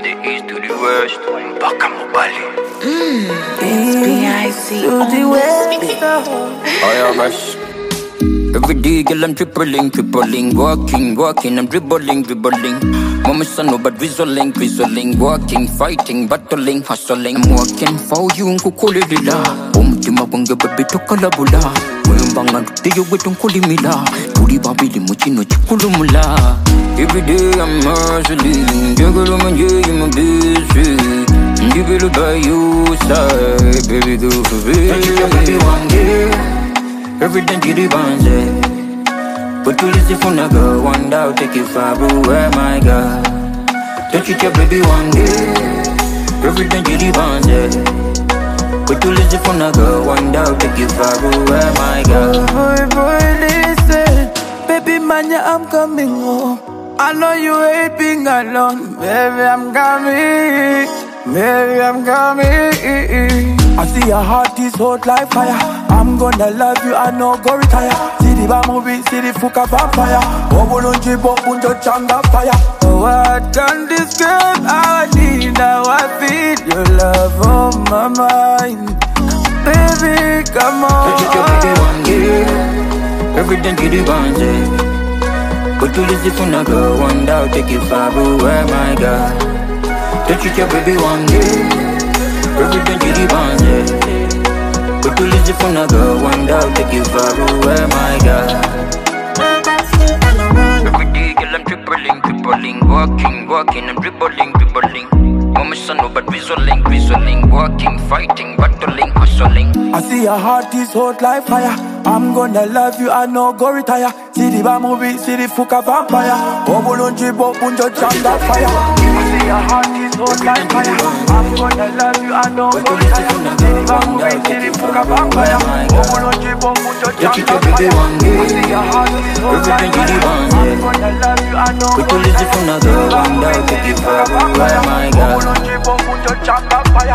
the east to the west, mpaka Mubali. SPIC on the west. Oh yeah, gosh. Every day, girl, I'm tripling, walking, I'm dribbling. Mama son, no, but whistling, walking, fighting, battling, hustling. I'm walking for you, nkukulila. Umutima wange baby tokalabula. Mwembanga ntuteyo wetu nkulimila. Tuli babili muchino chikulumula. Every day I'm hustling, juggle manje, you my busy. Ndibili by your side, baby do for me. Baby one day. Everything you demand, but to listen for a girl, one day I'll take you far, where my God. Don't you care, baby, one day. Everything you demand, but to listen for a girl, one day I'll take you far, where my God. Boy, listen, baby man, yeah, I'm coming home. I know you hate being alone, baby, I'm coming. I see your heart is hot like fire. I'm gonna love you, I know go retire. See the bar movie, see the fuka vampire. Obulunji bunjo changa fire. Oh, what can describe how I need, how I feel your love on my mind. Baby, come on. Don't you baby one day. Everything you demand, but to listen for a girl, one day I'll take you far, where my God. Don't you care, baby, one day. Everything you demand, but to listen for a girl, one day I'll take you far, where my God. Every day, girl, I'm tripling, walking, I'm dribbling. Mama son, no, but whistling, walking, fighting, battling, hustling. I see your heart is hot like fire. I'm gonna love you, I know go retire. See the bar movie, see the fuka vampire. Obulunji bunjo changa fire. I see your heart is hot like fire. I'm gonna love you, I know go retire. See the bar movie, see the fuka vampire. Obulunji bunjo changa fire. I see your heart is hot like fire. I'm gonna love you, I know go retire. See the bar movie, see the fuka vampire. Obulunji bunjo changa fire.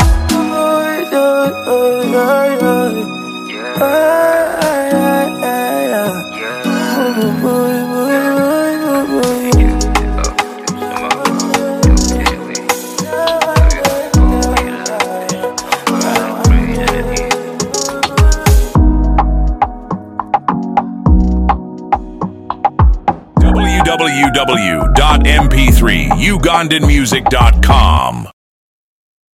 www.mp3ugandanmusic.com